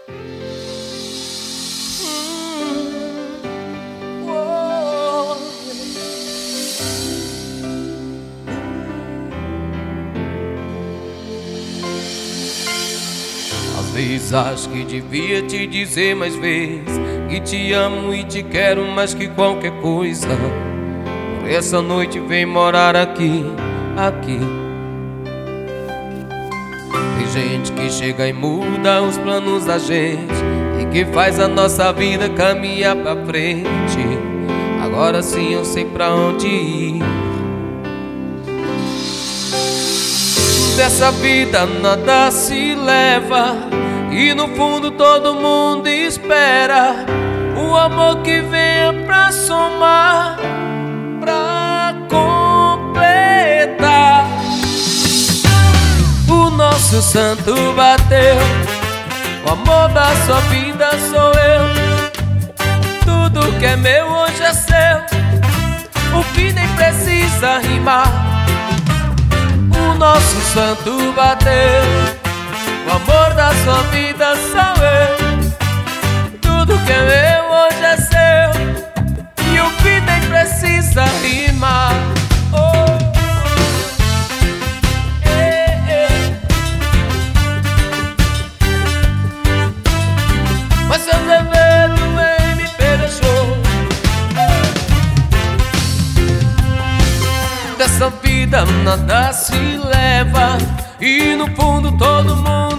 Às vezes acho que devia te dizer mais vezes que te amo e te quero mais que qualquer coisa. Por essa noite vem morar aqui, aqui. Tem gente que chega e muda os planos da gente e que faz a nossa vida caminhar pra frente. Agora sim eu sei pra onde ir. Dessa vida nada se leva e no fundo todo mundo espera o amor que venha pra somar, pra completar. O nosso santo bateu, o amor da sua vida sou eu. Tudo que é meu hoje é seu, o que nem precisa rimar. O nosso santo bateu, o amor da sua vida sou eu. Tudo que é meu hoje é seu, e o que nem precisa rimar. Oh. Mas seu Azevedo MP deixou. Dessa vida nada se leva e no fundo todo mundo